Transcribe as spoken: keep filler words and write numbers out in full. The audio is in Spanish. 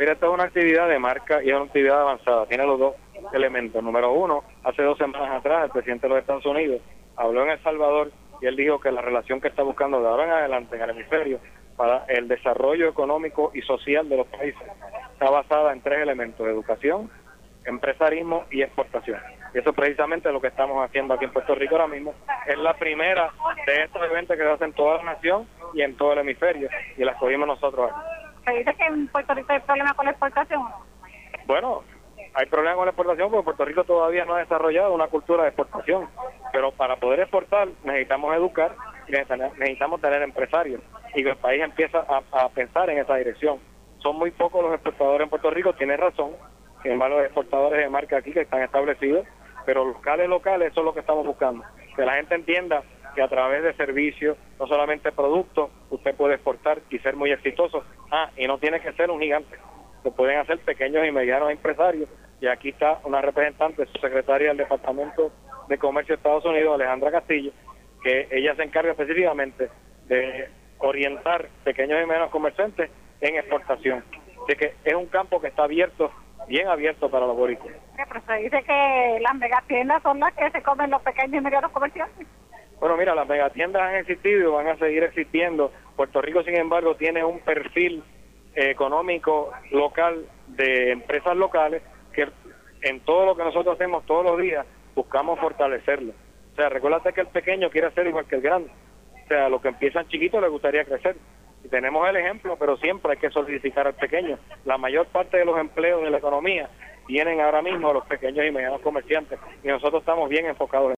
Mira, esta es una actividad de marca y es una actividad avanzada. Tiene los dos elementos. Número uno, hace dos semanas atrás el presidente de los Estados Unidos habló en El Salvador y él dijo que la relación que está buscando de ahora en adelante en el hemisferio para el desarrollo económico y social de los países está basada en tres elementos: educación, empresarismo y exportación. Y eso es precisamente lo que estamos haciendo aquí en Puerto Rico ahora mismo. Es la primera de estos eventos que se hacen en toda la nación y en todo el hemisferio, y la escogimos nosotros aquí. ¿Se dice que en Puerto Rico hay problemas con la exportación o no? Bueno, hay problemas con la exportación porque Puerto Rico todavía no ha desarrollado una cultura de exportación, pero para poder exportar necesitamos educar y necesitamos tener empresarios, y que el país empieza a, a pensar en esa dirección. Son muy pocos los exportadores en Puerto Rico, tiene razón, sin embargo los exportadores de marca aquí que están establecidos, pero locales, locales, eso es lo que estamos buscando, que la gente entienda que a través de servicios, no solamente productos, usted puede exportar y ser muy exitoso. Ah, y no tiene que ser un gigante, lo pueden hacer pequeños y medianos empresarios, y aquí está una representante, su secretaria del Departamento de Comercio de Estados Unidos, Alejandra Castillo, que ella se encarga específicamente de orientar pequeños y medianos comerciantes en exportación. Así que es un campo que está abierto, bien abierto para los boricuas. Pero se dice que las megatiendas son las que se comen los pequeños y medianos comerciantes. Bueno, mira, las megatiendas han existido y van a seguir existiendo. Puerto Rico, sin embargo, tiene un perfil eh, económico local de empresas locales que en todo lo que nosotros hacemos todos los días buscamos fortalecerlo. O sea, recuérdate que el pequeño quiere ser igual que el grande. O sea, los que empiezan chiquitos les gustaría crecer. Y tenemos el ejemplo, pero siempre hay que solidificar al pequeño. La mayor parte de los empleos de la economía vienen ahora mismo a los pequeños y medianos comerciantes, y nosotros estamos bien enfocados en